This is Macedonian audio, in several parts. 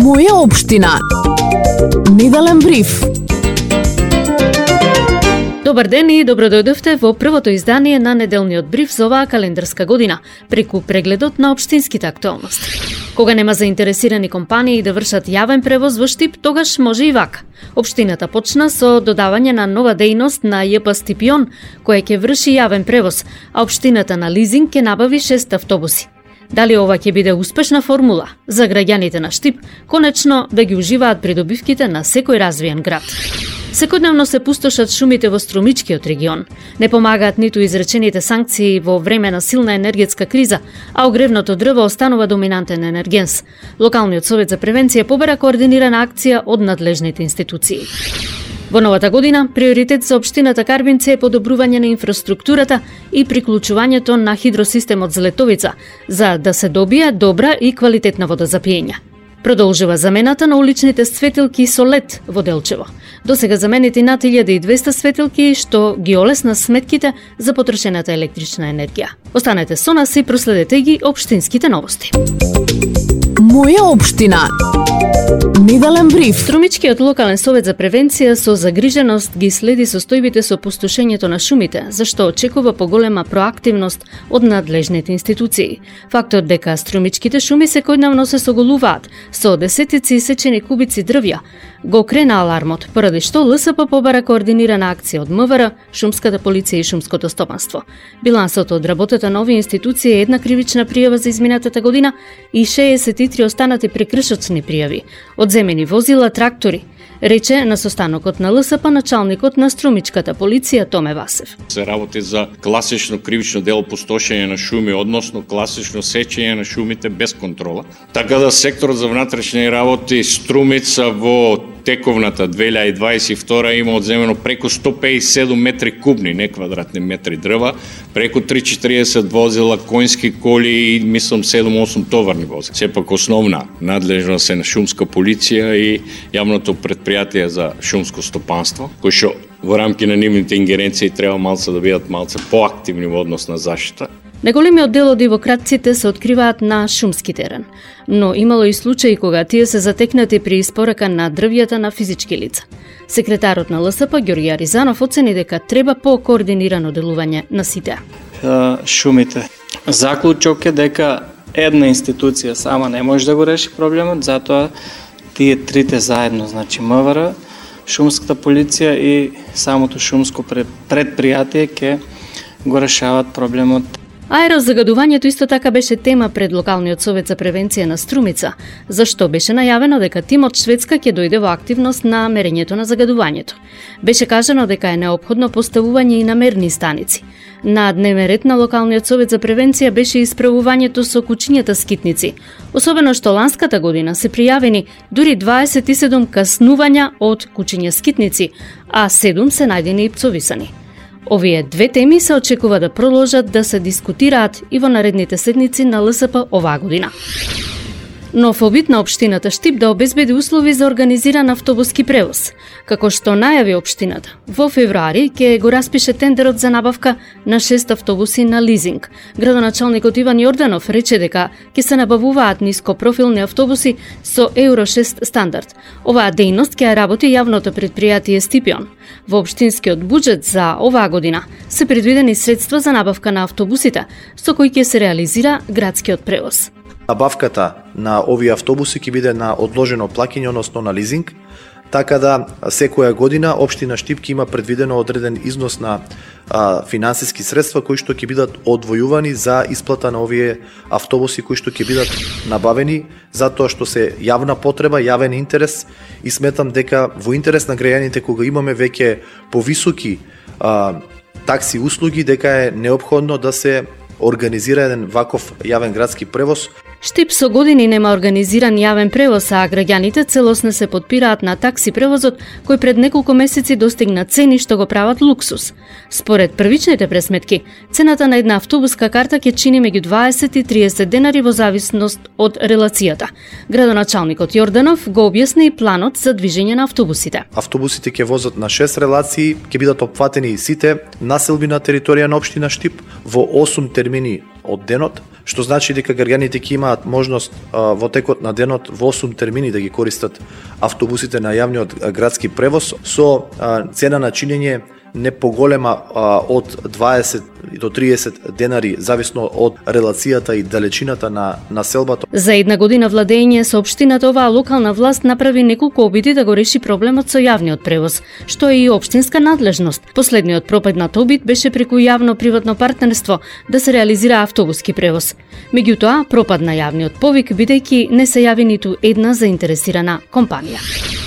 Моја општина. Неделен бриф. Добар ден и добро дојдовте во првото издание на неделниот бриф за оваа календарска година, преку прегледот на општинските актуалности. Кога нема заинтересирани компании да вршат јавен превоз во Штип, тогаш може и вака. Општината почна со додавање на нова дејност на ЈП Стипион, која ќе врши јавен превоз, а општината на лизинг ќе набави 6 автобуси. Дали ова ќе биде успешна формула за граѓаните на Штип, конечно да ги уживаат придобивките на секој развиен град. Секојдневно се пустошат шумите во Струмичкиот регион. Не помагаат ниту изречените санкции во време на силна енергетска криза, а огревното дрво останува доминантен енергенс. Локалниот совет за превенција побара координирана акција од надлежните институции. Во новата година, приоритет за општината Карбинце е подобрување на инфраструктурата и приклучувањето на хидросистемот Злетовица, за да се добие добра и квалитетна вода за пиење. Продолжува замената на уличните светилки со лед во Делчево. Досега заменети над 1200 светилки, што ги олесна сметките за потрошената електрична енергија. Останете со нас и проследете ги општинските новости. Моја општина. Неделен бриф. Струмичкиот локален совет за превенција со загриженост ги следи состојбите со опустошењето на шумите, зашто очекува поголема проактивност од надлежните институции. Фактот дека струмичките шуми секојдневно се соголуваат со десетици сечени кубици дрвја го крена алармот, поради што ЛСП побара координирана акција од МВР, шумската полиција и шумското стопанство. Билансот од работата на овие институции е една кривична пријава за изминатата година и 63 останати прекршоцни пријави, одземени возила, трактори, рече на состанокот на ЛСП началникот на Струмичката полиција Томе Васев. Се работи за класично кривично дело пустошење на шуми, односно класично сечење на шумите без контрола. Така да секторот за внатрешни работи Струмица во тековната 2022 има одземено преку 157 метри кубни, не квадратни метри дрва, преку 340 возила, коњски коли и мислам 7-8 товарни возила. Сепак основна надлежност е на шумска полиција и јавното предпријатие за шумско стопанство, кои што во рамки на нивните ингеренции треба малце да бидат малце поактивни во однос на заштита. Неголемиот дел од дивокраците се откриваат на шумски терен, но имало и случаи кога тие се затекнати при испорака на дрвјата на физички лица. Секретарот на ЛСП Ѓорѓе Аризанов оцени дека треба по-координирано делување на сите. Шумите. Заклучок е дека една институција сама не може да го реши проблемот, затоа тие трите заедно, значи МВР, шумската полиција и самото шумско предпријатие ќе го решават проблемот. Аерозагадувањето исто така беше тема пред локалниот совет за превенција на Струмица, зашто беше најавено дека тимот Шведска ќе дојде во активност на мерењето на загадувањето. Беше кажано дека е неопходно поставување и на мерни станици. На дневен ред на локалниот совет за превенција беше исправувањето со кучињата скитници, особено што ланската година се пријавени дури 27 каснувања од кучиња скитници, а 7 се најдени и пцовисани. Овие две теми се очекува да продолжат да се дискутираат и во наредните седници на ЛСП оваа година. Нов обид на општината Штип да обезбеди услови за организиран автобуски превоз. Како што најави општината, во февруари ќе го распише тендерот за набавка на 6 автобуси на лизинг. Градоначалникот Иван Јорданов рече дека ќе се набавуваат нископрофилни автобуси со Евро 6 стандард. Оваа дејност ќе ја работи јавното предпријатие Стипион. Во општинскиот буџет за оваа година се предвидени средства за набавка на автобусите, со кои ќе се реализира градскиот превоз. Набавката на овие автобуси ќе биде на одложено плаќање, односно на лизинг, така да секоја година општина Штип ќе има предвидено одреден износ на финансиски средства кои што ќе бидат одвојувани за исплата на овие автобуси кои што ќе бидат набавени, затоа што се јавна потреба, јавен интерес и сметам дека во интерес на граѓаните кога имаме веќе повисоки такси услуги, дека е неопходно да се организира еден ваков јавен градски превоз. Штип со години нема организиран јавен превоз, а граѓаните целосно се потпираат на такси превозот, кој пред неколку месеци достигна цени што го прават луксус. Според првичните пресметки, цената на една автобуска карта ќе чини меѓу 20 и 30 денари во зависност од релацијата. Градоначалникот Јорданов го објасни и планот за движење на автобусите. Автобусите ќе возат на 6 релации, ќе бидат опфатени сите населби на територија на општина Штип во 8 термини од денот, што значи дека граѓаните ќе имаат можност во текот на денот во 8 термини да ги користат автобусите на јавниот градски превоз со цена на чинење не поголема од 20 до 30 денари, зависно од релацијата и далечината на населбата. За една година владење со општината, оваа локална власт направи неколку обиди да го реши проблемот со јавниот превоз, што е и општинска надлежност. Последниот пропаднат обид беше преку јавно-приватно партнерство да се реализира автобуски превоз. Меѓутоа, пропадна јавниот повик бидејќи не се јави ниту една заинтересирана компанија.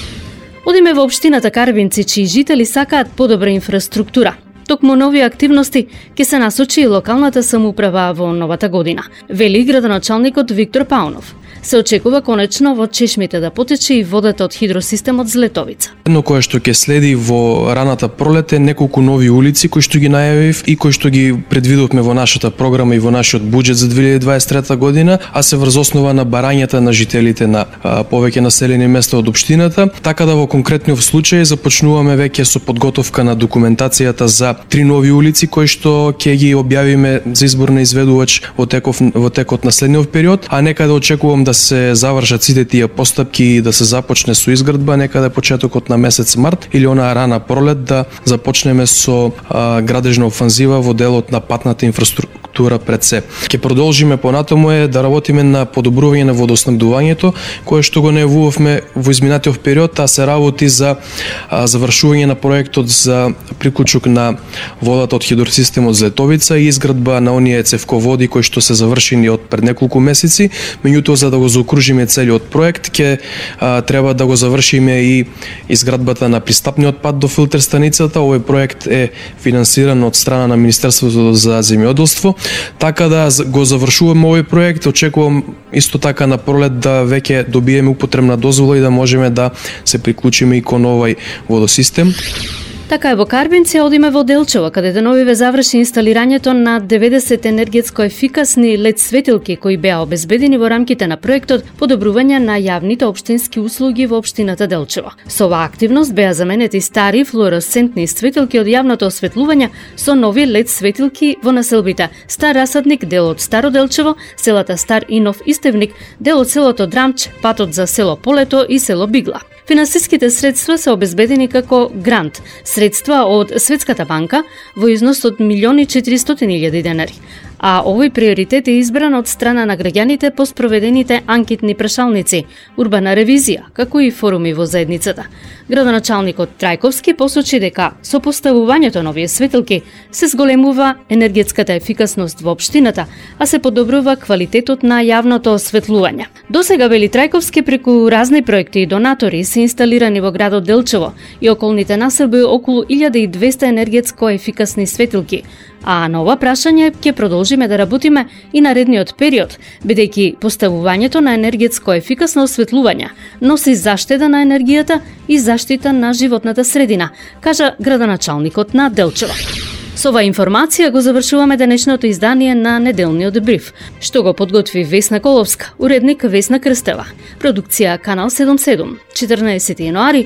Одиме во општината Карбинци, чии жители сакаат подобра инфраструктура. Токму нови активности ќе се насочи и локалната самоуправа во новата година, вели градоначалникот Виктор Паунов. Се очекува конечно во чешмите да потече и водата од хидросистемот Злетовица. Едно кое што ќе следи во раната пролет е неколку нови улици кои што ги најавив и кои што ги предвидовме во нашата програма и во нашиот буџет за 2023 година, а се врз основа на барањата на жителите на повеќе населени места од општината, така да во конкретниот случај започнуваме веќе со подготовка на документацијата за 3 нови улици кои што ќе ги објавиме за избор на изведувач во текот на следниот период, а некаде очекувам да се завршат сите тие постапки и да се започне со изградба некаде почетокот на месец март или онаа рана пролет да започнеме со градежна офанзива во делот на патната инфраструктура пред се. Ќе продолжиме понатаму да работиме на подобрување на водоснабдувањето, кое што го најавувавме во изминатиот период, а се работи за завршување на проектот за приклучок на водата од хидросистемот Злетовица и изградба на оние цевководи кои што се завршени од пред неколку месеци. Меѓутоа, за да го заокружиме целиот проект, ќе треба да го завршиме и изградбата на пристапниот пат до филтер станицата. Овој проект е финансиран од страна на Министерството за земјоделство, така да го завршуваме овој проект. Очекувам исто така на пролет да веќе добиеме употребна дозвола и да можеме да се приклучиме и кон овој водосистем. Така е во Карбинци, одиме во Делчево, каде деновиве заврши инсталирањето на 90 енергетско ефикасни LED светилки кои беа обезбедени во рамките на проектот подобрување на јавните општински услуги во општината Делчево. Со оваа активност беа заменети стари флуоресцентни светилки од јавното осветлување со нови LED светилки во населбите Стар Расадник, дел од Старо Делчево, селата Стар и Нов Истевник, дел од селото Драмч, патот за село Полето и село Бигла. Финансиските средства се обезбедени како грант, средства од Светската банка во износ од 1.400.000 денари. А овој приоритет е избран од страна на граѓаните по спроведените анкетни прашалници, урбана ревизија, како и форуми во заедницата. Градоначалникот Трајковски посочи дека со поставувањето на овие светилки се зголемува енергетската ефикасност во општината, а се подобрува квалитетот на јавното осветлување. Досега, вели Трајковски, преку разни проекти и донатори се инсталирани во градот Делчево и околните населби околу 1200 енергетско ефикасни светилки, а на ова прашање ќе продолжиме да работиме и наредниот период, бидејќи поставувањето на енергетско ефикасно осветлување носи заштеда на енергијата и заштита на животната средина, кажа градоначалникот на Делчево. Со оваа информација го завршуваме денешното издание на Неделниот бриф, што го подготви Весна Коловска, уредник Весна Крстева. Продукција Канал 77, 14 јануари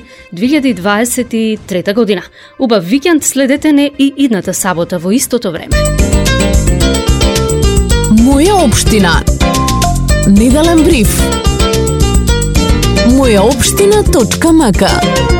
2023 година. Убав викенд, следете не и идната сабота во истото време. Моја општина. Неделен бриф. Мојаопштина.мк